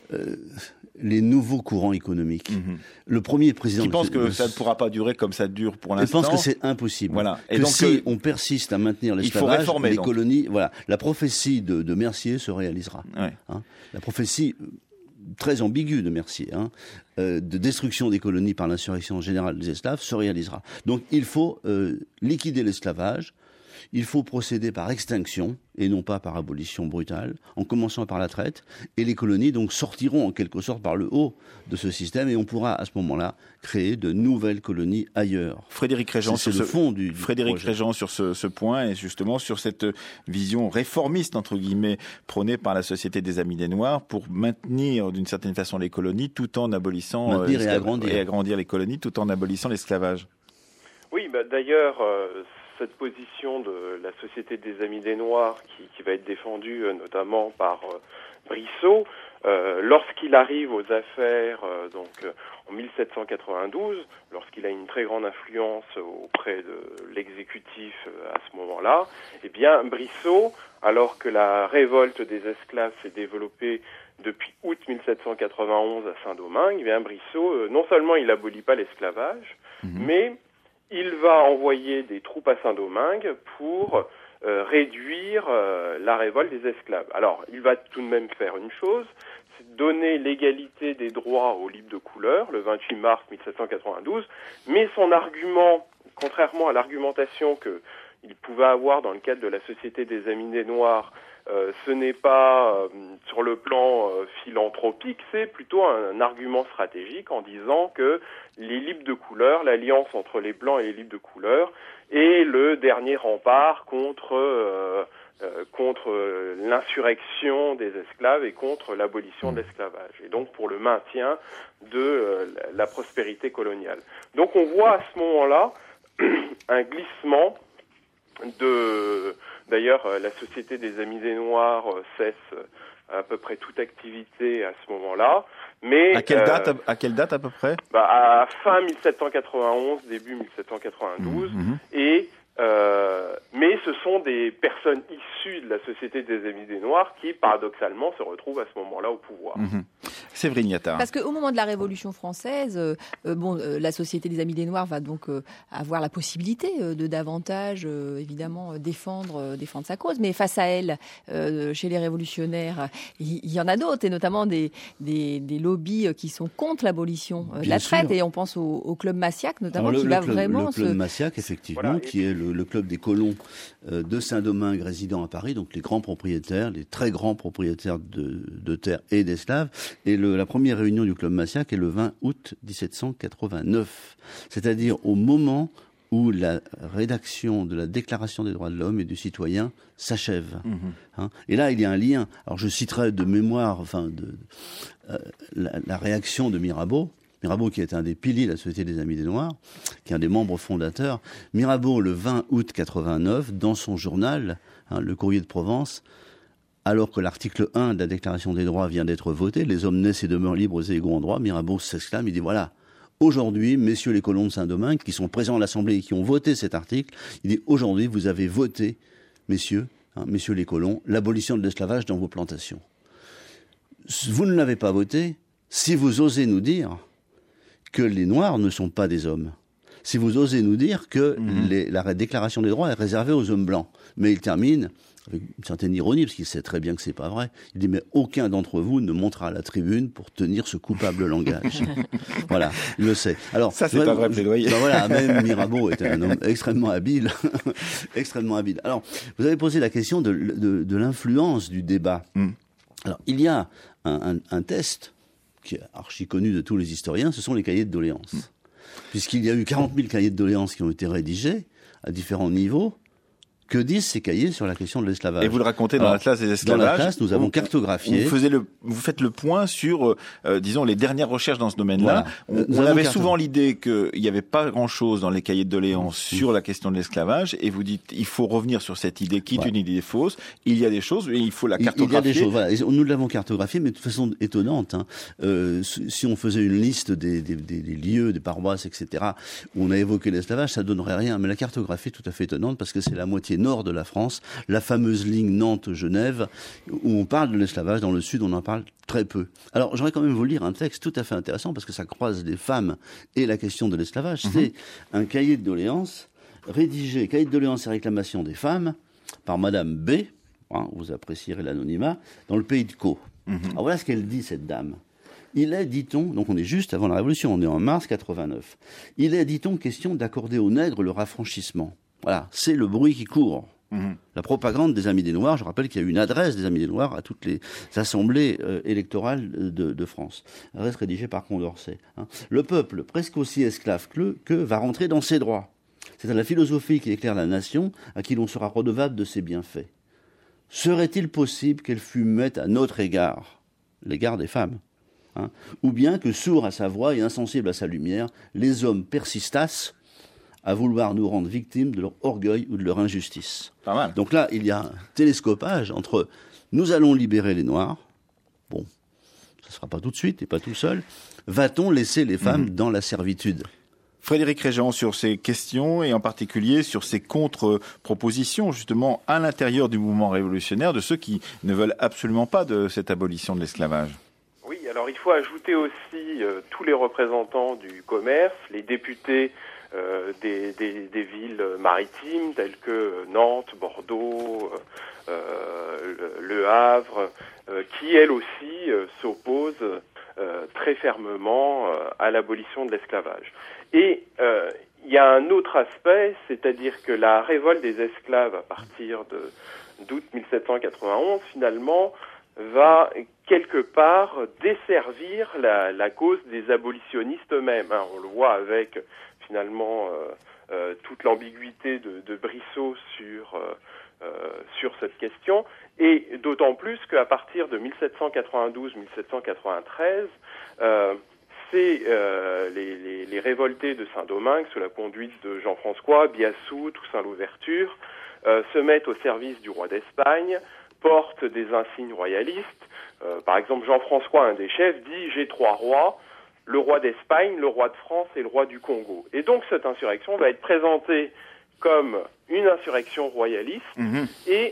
les nouveaux courants économiques. Le premier président... Qui pense que ça ne pourra pas durer comme ça dure pour l'instant. Je pense que c'est impossible. Voilà. Et donc, si on persiste à maintenir l'esclavage, les colonies... Voilà. La prophétie de Mercier se réalisera. Ouais. La prophétie très ambiguë de Mercier, de destruction des colonies par l'insurrection générale des esclaves, se réalisera. Donc il faut liquider l'esclavage. Il faut procéder par extinction et non pas par abolition brutale, en commençant par la traite. Et les colonies donc sortiront en quelque sorte par le haut de ce système et on pourra à ce moment-là créer de nouvelles colonies ailleurs. Frédéric Régent, c'est le fond du Frédéric Régent sur ce point et justement sur cette vision réformiste entre guillemets prônée par la Société des Amis des Noirs pour maintenir d'une certaine façon les colonies tout en abolissant et agrandir les colonies tout en abolissant l'esclavage. Oui, d'ailleurs. Cette position de la Société des Amis des Noirs qui va être défendue notamment par Brissot, lorsqu'il arrive aux affaires en 1792, lorsqu'il a une très grande influence auprès de l'exécutif à ce moment-là, eh bien Brissot, alors que la révolte des esclaves s'est développée depuis août 1791 à Saint-Domingue, eh bien Brissot, non seulement il abolit pas l'esclavage, mais il va envoyer des troupes à Saint-Domingue pour réduire la révolte des esclaves. Alors, il va tout de même faire une chose, c'est donner l'égalité des droits aux libres de couleur, le 28 mars 1792, mais son argument, contrairement à l'argumentation qu'il pouvait avoir dans le cadre de la Société des Amis des Noirs, ce n'est pas sur le plan philanthropique, c'est plutôt un argument stratégique en disant que les libres de couleur, l'alliance entre les blancs et les libres de couleur, est le dernier rempart contre l'insurrection des esclaves et contre l'abolition de l'esclavage, et donc pour le maintien de la prospérité coloniale. Donc on voit à ce moment-là un glissement D'ailleurs, la Société des Amis des Noirs cesse à peu près toute activité à ce moment-là. Mais à quelle date à peu près? À fin 1791, début 1792, mais ce sont des personnes issues de la Société des Amis des Noirs qui, paradoxalement, se retrouvent à ce moment-là au pouvoir. Séverine Yattard. Parce qu'au moment de la Révolution française, la Société des Amis des Noirs va donc avoir la possibilité de davantage, évidemment, défendre sa cause. Mais face à elle, chez les révolutionnaires, il y en a d'autres, et notamment des lobbies qui sont contre l'abolition de la traite. Et on pense au Club Massiac, notamment, qui va vraiment... Le Club Massiac, effectivement, qui est le club des colons de Saint-Domingue résidant à Paris, donc les grands propriétaires, les très grands propriétaires de terres et d'esclaves. Et la première réunion du Club Massiac est le 20 août 1789, c'est-à-dire au moment où la rédaction de la Déclaration des droits de l'homme et du citoyen s'achève. Et là, il y a un lien. Alors, je citerai de mémoire, la réaction de Mirabeau. Mirabeau, qui est un des piliers de la Société des Amis des Noirs, qui est un des membres fondateurs. Mirabeau, le 20 août 89, dans son journal, Le Courrier de Provence, alors que l'article 1 de la Déclaration des droits vient d'être voté, les hommes naissent et demeurent libres et égaux en droit, Mirabeau s'exclame, il dit voilà, aujourd'hui, messieurs les colons de Saint-Domingue, qui sont présents à l'Assemblée et qui ont voté cet article, il dit aujourd'hui, vous avez voté, messieurs les colons, l'abolition de l'esclavage dans vos plantations. Vous ne l'avez pas voté si vous osez nous dire que les Noirs ne sont pas des hommes. Si vous osez nous dire que la Déclaration des droits est réservée aux hommes blancs. Mais il termine avec une certaine ironie, parce qu'il sait très bien que c'est pas vrai. Il dit, mais aucun d'entre vous ne montera à la tribune pour tenir ce coupable langage. Voilà, il le sait. Alors, ça, c'est un vrai plaidoyer. Voilà, même Mirabeau était un homme extrêmement habile. Extrêmement habile. Alors, vous avez posé la question de l'influence du débat. Alors, il y a un test qui est archi connu de tous les historiens, ce sont les cahiers de doléances. Puisqu'il y a eu 40 000 cahiers de doléances qui ont été rédigés à différents niveaux. Que disent ces cahiers sur la question de l'esclavage? Et vous le racontez dans l'Atlas des esclavages. Dans l'Atlas, nous avons cartographié. Vous faites le point sur, disons, les dernières recherches dans ce domaine-là. Voilà. On avait souvent l'idée qu'il n'y avait pas grand-chose dans les cahiers de doléances sur la question de l'esclavage, et vous dites, il faut revenir sur cette idée qui est une idée fausse. Il y a des choses, mais il faut la cartographier. Il y a des choses, voilà. Et nous l'avons cartographié, mais de façon étonnante. Si on faisait une liste des lieux, des paroisses, etc., où on a évoqué l'esclavage, ça donnerait rien. Mais la cartographie est tout à fait étonnante, parce que c'est la moitié nord de la France, la fameuse ligne Nantes-Genève, où on parle de l'esclavage. Dans le sud, on en parle très peu. Alors, j'aimerais quand même vous lire un texte tout à fait intéressant, parce que ça croise les femmes et la question de l'esclavage. C'est un cahier de doléances rédigé, cahier de doléances et réclamations des femmes, par Madame B, vous apprécierez l'anonymat, dans le pays de Caux. Alors voilà ce qu'elle dit, cette dame. Il est, dit-on, donc on est juste avant la Révolution, on est en mars 89, il est, dit-on, question d'accorder aux nègres leur affranchissement. Voilà, c'est le bruit qui court. La propagande des Amis des Noirs, je rappelle qu'il y a eu une adresse des Amis des Noirs à toutes les assemblées électorales de France. Adresse rédigée par Condorcet. Le peuple, presque aussi esclave que va rentrer dans ses droits. C'est à la philosophie qui éclaire la nation, à qui l'on sera redevable de ses bienfaits. Serait-il possible qu'elle fût muette à notre égard, l'égard des femmes, ou bien que, sourds à sa voix et insensibles à sa lumière, les hommes persistassent à vouloir nous rendre victimes de leur orgueil ou de leur injustice. Pas mal. Donc là, il y a un télescopage entre « nous allons libérer les Noirs », bon, ça ne se fera pas tout de suite et pas tout seul, va-t-on laisser les femmes dans la servitude ? Frédéric Régent, sur ces questions et en particulier sur ces contre-propositions justement à l'intérieur du mouvement révolutionnaire de ceux qui ne veulent absolument pas de cette abolition de l'esclavage. Oui, alors il faut ajouter aussi tous les représentants du commerce, les députés des villes maritimes telles que Nantes, Bordeaux, Le Havre, qui elles aussi s'opposent très fermement à l'abolition de l'esclavage. Et il y a un autre aspect, c'est-à-dire que la révolte des esclaves à partir d'août 1791 finalement va quelque part desservir la cause des abolitionnistes eux-mêmes. On le voit avec finalement toute l'ambiguïté de Brissot sur cette question, et d'autant plus qu'à partir de 1792-1793, c'est les révoltés de Saint-Domingue, sous la conduite de Jean-François, Biassou, Toussaint Louverture, se mettent au service du roi d'Espagne, portent des insignes royalistes. Par exemple, Jean-François, un des chefs, dit « J'ai 3 rois ». Le roi d'Espagne, le roi de France et le roi du Congo. Et donc cette insurrection va être présentée comme une insurrection royaliste et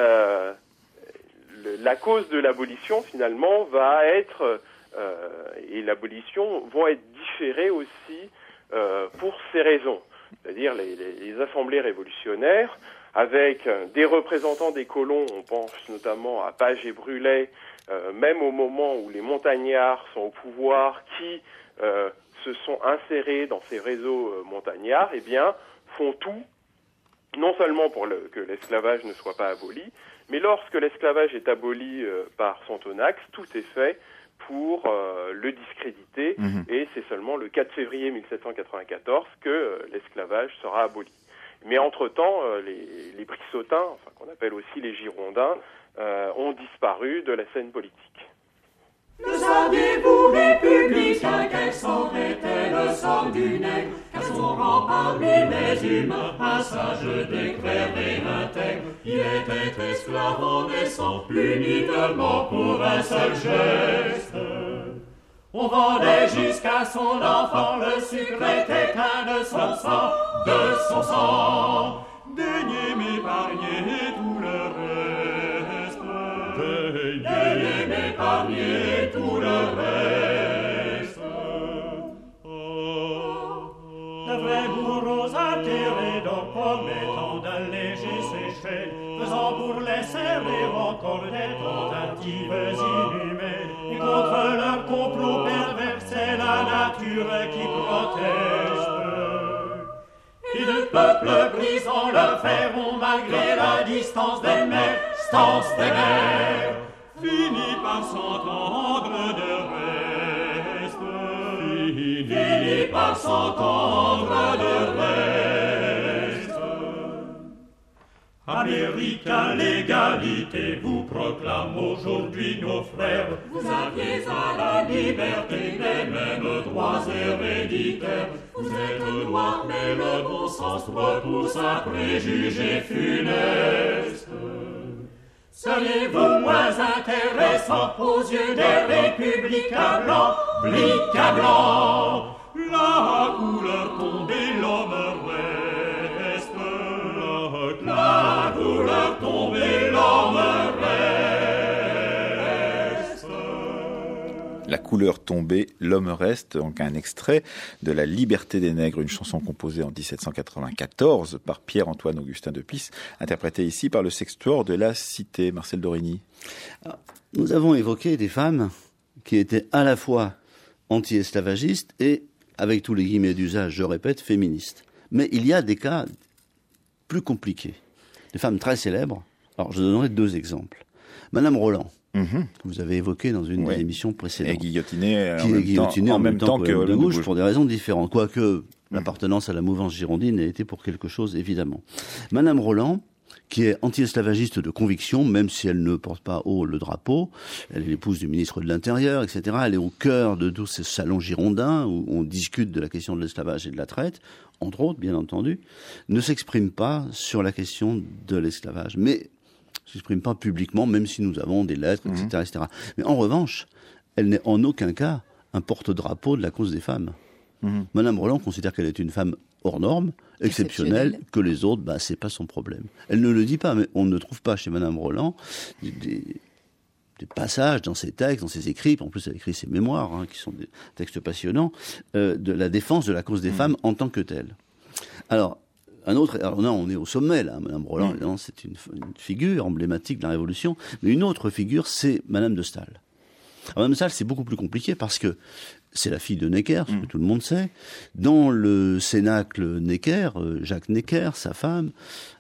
la cause de l'abolition finalement va être et l'abolition vont être différées aussi pour ces raisons. C'est-à-dire les assemblées révolutionnaires avec des représentants des colons, on pense notamment à Page et Brulet, même au moment où les montagnards sont au pouvoir, qui se sont insérés dans ces réseaux montagnards, eh bien, font tout, non seulement pour que l'esclavage ne soit pas aboli, mais lorsque l'esclavage est aboli par Sontonax, tout est fait pour le discréditer, et c'est seulement le 4 février 1794 que l'esclavage sera aboli. Mais entre-temps, les Brissotins, enfin, qu'on appelle aussi les Girondins, ont disparu de la scène politique. Le saviez-vous, républicains, quel serait le sort du nègre, car son rang parmi les humains, un sage décret et intègre. Il était esclave en naissant, uniquement pour un seul geste. On vendait jusqu'à son enfant, le sucre était qu'un de son sang, Daignez m'épargner tout le reste, daignez m'épargner tout le reste. Le vrai bourreau atterré donc promettant d'alléger ses chaînes, faisant pour les serrer encore des tentatives inhumaines. Et contre leur complot pervers, c'est la nature qui proteste. Et le peuple brisant leur fer ont, malgré la distance des mers, fini par s'entendre de reste. Fini par s'entendre de reste. Américains, l'égalité vous proclame aujourd'hui nos frères. Vous aviez à la liberté les mêmes droits héréditaires. Vous êtes noirs, mais le bon sens repousse un préjugé funeste. Seriez-vous moins intéressant aux yeux des républicains blancs, la couleur tombée, l'homme reste. La couleur tombée, l'homme reste. La couleur tombée, l'homme reste, donc un extrait de La Liberté des Nègres, une chanson composée en 1794 par Pierre-Antoine Augustin de Pisse, interprétée ici par le Sextuor de la Cité. Marcel Dorigny. Nous avons évoqué des femmes qui étaient à la fois anti-esclavagistes et, avec tous les guillemets d'usage, je répète, féministes. Mais il y a des cas plus compliqués. Des femmes très célèbres. Alors, je donnerai 2 exemples. Madame Roland, que vous avez évoqué dans une des émissions précédentes. Et guillotinée en même temps que de Gouges pour des raisons différentes. Quoique l'appartenance à la mouvance girondine ait été pour quelque chose, évidemment. Madame Roland, qui est anti-esclavagiste de conviction, même si elle ne porte pas haut le drapeau. Elle est l'épouse du ministre de l'Intérieur, etc. Elle est au cœur de tous ces salons girondins où on discute de la question de l'esclavage et de la traite, entre autres, bien entendu, ne s'exprime pas sur la question de l'esclavage. Mais s'exprime pas publiquement, même si nous avons des lettres, etc., etc. Mais en revanche, elle n'est en aucun cas un porte-drapeau de la cause des femmes. Madame Roland considère qu'elle est une femme hors norme, exceptionnelle, que les autres, c'est pas son problème. Elle ne le dit pas, mais on ne trouve pas chez Madame Roland des passages dans ses textes, dans ses écrits, en plus elle écrit ses mémoires, qui sont des textes passionnants, de la défense de la cause des femmes en tant que telle. Alors là, on est au sommet, là. Madame Roland, c'est une figure emblématique de la Révolution. Mais une autre figure, c'est Madame de Staël. Alors, Madame de Staël, c'est beaucoup plus compliqué parce que c'est la fille de Necker, ce que tout le monde sait. Dans le cénacle Necker, Jacques Necker, sa femme,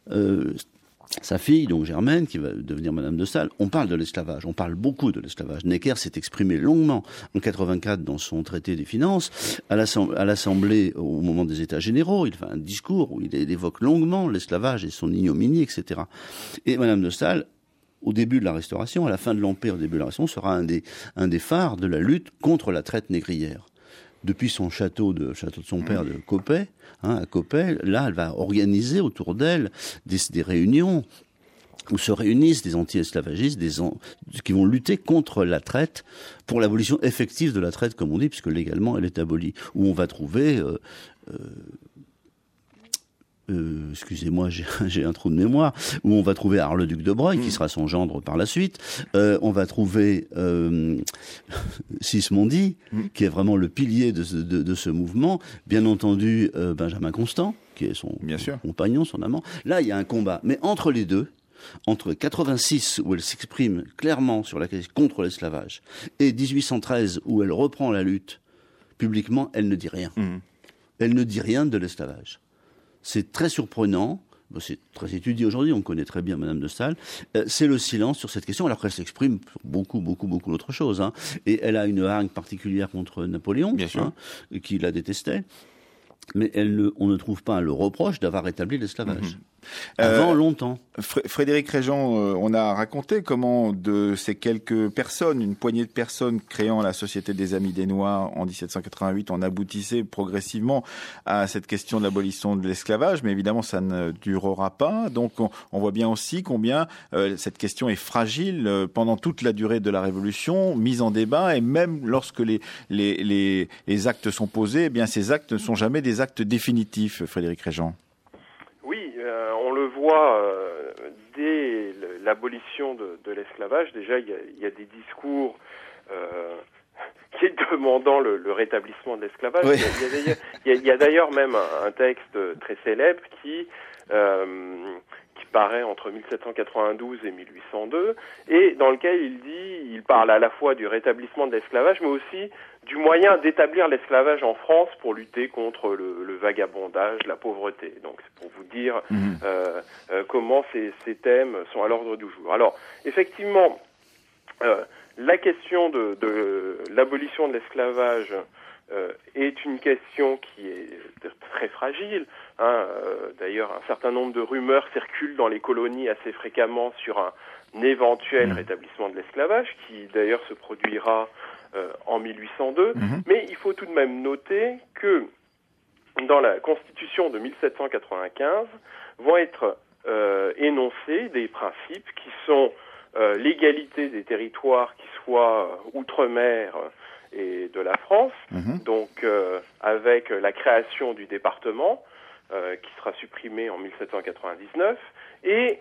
sa fille, donc Germaine, qui va devenir Madame de Staël, on parle de l'esclavage, on parle beaucoup de l'esclavage. Necker s'est exprimé longuement en 84 dans son traité des finances, à l'Assemblée au moment des États généraux, il fait un discours où il évoque longuement l'esclavage et son ignominie, etc. Et Madame de Staël, au début de la Restauration, à la fin de l'Empire, au début de la Restauration, sera un des phares de la lutte contre la traite négrière. Depuis son château de son père de Coppet, à Coppet, là, elle va organiser autour d'elle des réunions où se réunissent des anti-esclavagistes, qui vont lutter contre la traite, pour l'abolition effective de la traite, comme on dit, puisque légalement elle est abolie. Où on va trouver excusez-moi, j'ai un trou de mémoire, où on va trouver Arle-Duc de Broglie, qui sera son gendre par la suite. On va trouver Sismondi, qui est vraiment le pilier de ce mouvement. Bien entendu, Benjamin Constant, qui est son compagnon, son amant. Là, il y a un combat. Mais entre les deux, entre 86, où elle s'exprime clairement sur la question contre l'esclavage, et 1813, où elle reprend la lutte publiquement, elle ne dit rien. Elle ne dit rien de l'esclavage. C'est très surprenant c'est très étudié aujourd'hui, on connaît très bien Madame de Staël, c'est le silence sur cette question, alors qu'elle s'exprime sur beaucoup d'autres choses. Hein. Et elle a une hargne particulière contre Napoléon, qui la détestait. Mais on ne trouve pas le reproche d'avoir rétabli l'esclavage. Avant longtemps. Frédéric Régent, on a raconté comment de ces quelques personnes, une poignée de personnes créant la Société des Amis des Noirs en 1788, on aboutissait progressivement à cette question de l'abolition de l'esclavage, mais évidemment ça ne durera pas. Donc on voit bien aussi combien cette question est fragile pendant toute la durée de la Révolution, mise en débat, et même lorsque les actes sont posés, eh bien ces actes ne sont jamais des actes définitifs, Frédéric Régent. On le voit dès l'abolition de l'esclavage. Déjà, il y a des discours qui demandant le rétablissement de l'esclavage. Oui. Il y a d'ailleurs même un texte très célèbre qui paraît entre 1792 et 1802, et dans lequel il parle à la fois du rétablissement de l'esclavage, mais aussi du moyen d'établir l'esclavage en France pour lutter contre le vagabondage, la pauvreté. Donc c'est pour vous dire comment ces thèmes sont à l'ordre du jour. Alors effectivement, la question de l'abolition de l'esclavage est une question qui est très fragile. D'ailleurs, un certain nombre de rumeurs circulent dans les colonies assez fréquemment sur un éventuel rétablissement de l'esclavage, qui d'ailleurs se produira en 1802. Mais il faut tout de même noter que dans la Constitution de 1795 vont être énoncés des principes qui sont l'égalité des territoires, qui soient outre-mer et de la France, donc avec la création du département, qui sera supprimé en 1799, et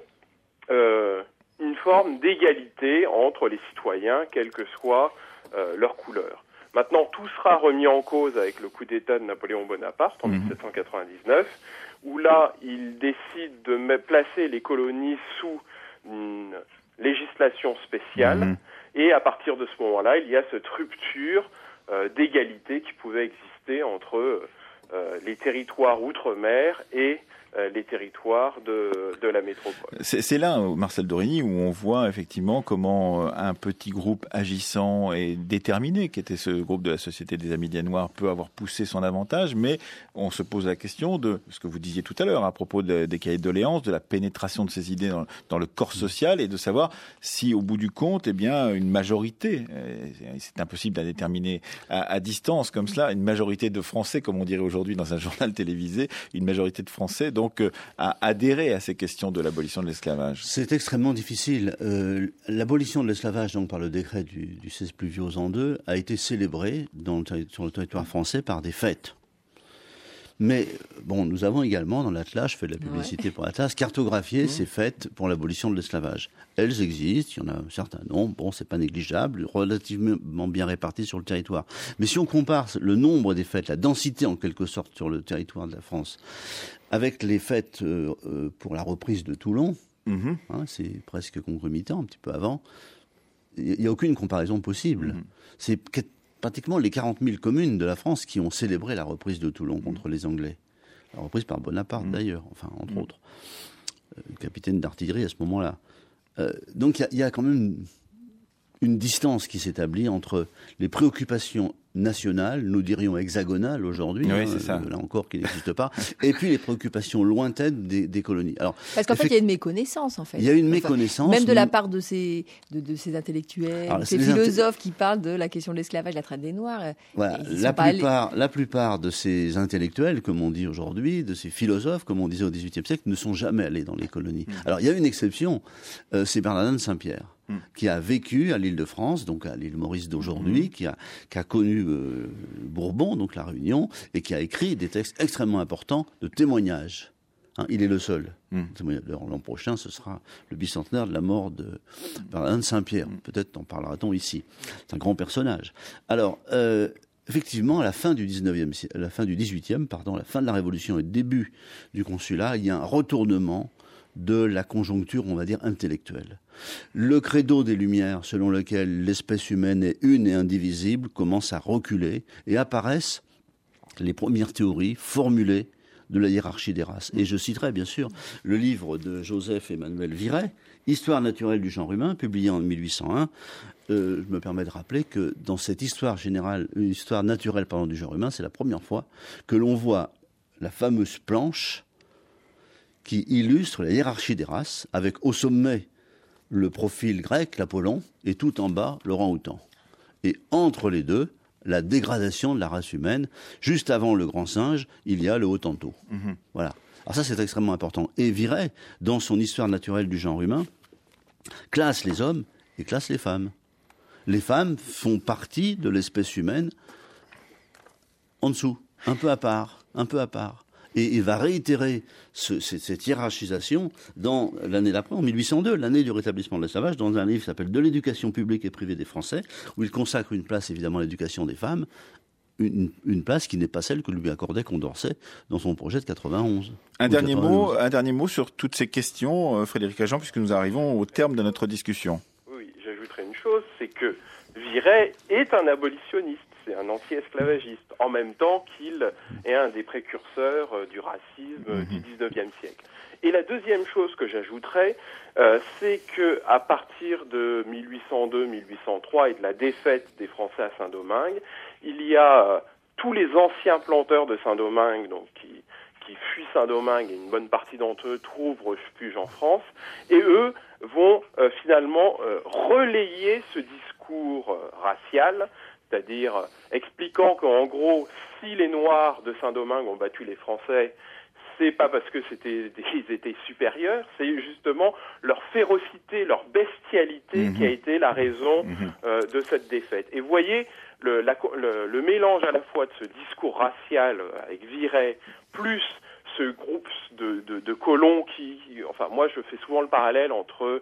une forme d'égalité entre les citoyens, quelle que soit leur couleur. Maintenant, tout sera remis en cause avec le coup d'État de Napoléon Bonaparte en 1799, où là, il décide de placer les colonies sous une législation spéciale, et à partir de ce moment-là, il y a cette rupture d'égalité qui pouvait exister entre les territoires outre-mer et les territoires de la métropole. C'est là, Marcel Dorigny, où on voit effectivement comment un petit groupe agissant et déterminé, qui était ce groupe de la Société des Amis des Noirs, peut avoir poussé son avantage, mais on se pose la question de ce que vous disiez tout à l'heure à propos des cahiers de doléances, de la pénétration de ces idées dans le corps social, et de savoir si, au bout du compte, eh bien, une majorité, c'est impossible à déterminer à distance comme cela, une majorité de Français, comme on dirait aujourd'hui dans un journal télévisé, une majorité de Français, donc à adhérer à ces questions de l'abolition de l'esclavage. C'est extrêmement difficile. L'abolition de l'esclavage, donc par le décret du 16 Pluviose en 2, a été célébrée sur le territoire français par des fêtes. Mais bon, nous avons également dans l'Atlas, je fais de la publicité pour l'Atlas, cartographié ces fêtes pour l'abolition de l'esclavage. Elles existent, il y en a un certain nombre, bon, c'est pas négligeable, relativement bien réparties sur le territoire. Mais si on compare le nombre des fêtes, la densité en quelque sorte sur le territoire de la France, avec les fêtes pour la reprise de Toulon, c'est presque concomitant, un petit peu avant, il n'y a aucune comparaison possible. C'est pratiquement les 40 000 communes de la France qui ont célébré la reprise de Toulon contre les Anglais. La reprise par Bonaparte d'ailleurs, enfin entre autres. Capitaine d'artillerie à ce moment-là. Donc il y a quand même une distance qui s'établit entre les préoccupations nationales, nous dirions hexagonales aujourd'hui, c'est ça. Là encore qui n'existe pas, et puis les préoccupations lointaines des colonies. Alors, parce qu'en fait, il y a une méconnaissance, en fait. Il y a une méconnaissance. Même de la part de ces intellectuels, ces philosophes qui parlent de la question de l'esclavage, la traite des Noirs. Voilà, la plupart de ces intellectuels, comme on dit aujourd'hui, de ces philosophes, comme on disait au XVIIIe siècle, ne sont jamais allés dans les colonies. Alors, il y a une exception, c'est Bernardin de Saint-Pierre, qui a vécu à l'Île-de-France, donc à l'île Maurice d'aujourd'hui, qui a connu Bourbon, donc la Réunion, et qui a écrit des textes extrêmement importants de témoignages. Il est le seul. L'an prochain, ce sera le bicentenaire de la mort de Bernardin de Saint-Pierre. Peut-être en parlera-t-on ici. C'est un grand personnage. Alors, effectivement, à la fin du 18e, la fin de la Révolution et le début du Consulat, il y a un retournement de la conjoncture, on va dire, intellectuelle. Le credo des Lumières, selon lequel l'espèce humaine est une et indivisible, commence à reculer et apparaissent les premières théories formulées de la hiérarchie des races. Et je citerai bien sûr le livre de Joseph-Emmanuel Viret, Histoire naturelle du genre humain, publié en 1801. Je me permets de rappeler que dans cette histoire naturelle du genre humain, c'est la première fois que l'on voit la fameuse planche qui illustre la hiérarchie des races, avec au sommet le profil grec, l'Apollon, et tout en bas, l'orang-outan. Et entre les deux, la dégradation de la race humaine. Juste avant le grand singe, il y a le Hottentot. Voilà. Alors ça, c'est extrêmement important. Et Viret, dans son Histoire naturelle du genre humain, classe les hommes et classe les femmes. Les femmes font partie de l'espèce humaine en dessous, un peu à part. Et il va réitérer cette hiérarchisation dans l'année d'après, en 1802, l'année du rétablissement de l'esclavage, dans un livre qui s'appelle « De l'éducation publique et privée des Français », où il consacre une place évidemment à l'éducation des femmes, une place qui n'est pas celle que lui accordait Condorcet dans son projet de 91. Un dernier mot sur toutes ces questions, Frédéric Réjean, puisque nous arrivons au terme de notre discussion. Oui, j'ajouterai une chose, c'est que Viret est un abolitionniste, c'est un anti-esclavagiste, en même temps qu'il est un des précurseurs du racisme du 19e siècle. Et la deuxième chose que j'ajouterais, c'est que à partir de 1802-1803 et de la défaite des Français à Saint-Domingue, il y a tous les anciens planteurs de Saint-Domingue, donc qui fuient Saint-Domingue, et une bonne partie d'entre eux trouvent refuge en France, et eux vont finalement relayer ce discours racial, c'est-à-dire expliquant qu'en gros, si les Noirs de Saint-Domingue ont battu les Français, c'est pas parce que ils étaient supérieurs, c'est justement leur férocité, leur bestialité qui a été la raison de cette défaite. Et vous voyez, le mélange à la fois de ce discours racial avec Viret, plus ce groupe de colons enfin moi je fais souvent le parallèle entre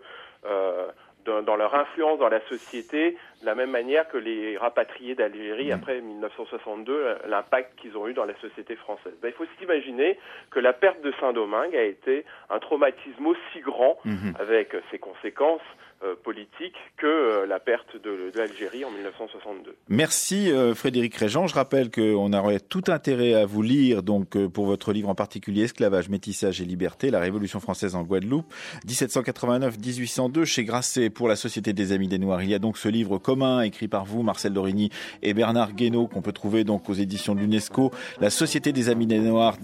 dans leur influence dans la société, de la même manière que les rapatriés d'Algérie après 1962, l'impact qu'ils ont eu dans la société française. Il faut s'imaginer que la perte de Saint-Domingue a été un traumatisme aussi grand, avec ses conséquences politiques, que la perte de l'Algérie en 1962. Merci Frédéric Réjean. Je rappelle qu'on aurait tout intérêt à vous lire donc pour votre livre en particulier Esclavage, métissage et liberté, la Révolution française en Guadeloupe, 1789-1802 chez Grasset pour la Société des Amis des Noirs. Il y a donc ce livre commun écrit par vous, Marcel Dorigny et Bernard Guénaud, qu'on peut trouver donc aux éditions de l'UNESCO, La Société des Amis des Noirs,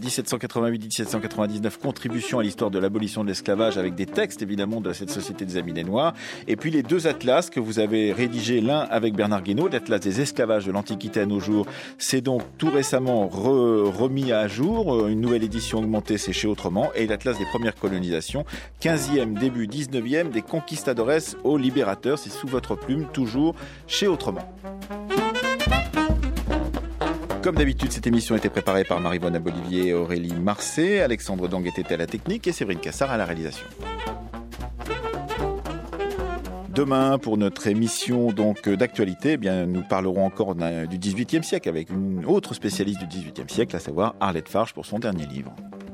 1788-1799, contribution à l'histoire de l'abolition de l'esclavage, avec des textes évidemment de cette Société des Amis des Noirs. Et puis les deux atlas que vous avez rédigés, l'un avec Bernard Guénaud, l'atlas des esclavages de l'Antiquité à nos jours, c'est donc tout récemment remis à jour, une nouvelle édition augmentée, c'est chez Autrement, et l'atlas des premières colonisations, 15e, début 19e, des conquistadores aux libérateurs, c'est sous votre plume, toujours chez Autrement. Comme d'habitude, cette émission était préparée par Marie-Vonne Abolivier et Aurélie Marcet, Alexandre Dang était à la technique et Séverine Cassard à la réalisation. Demain, pour notre émission donc d'actualité, nous parlerons encore du XVIIIe siècle avec une autre spécialiste du XVIIIe siècle, à savoir Arlette Farge pour son dernier livre.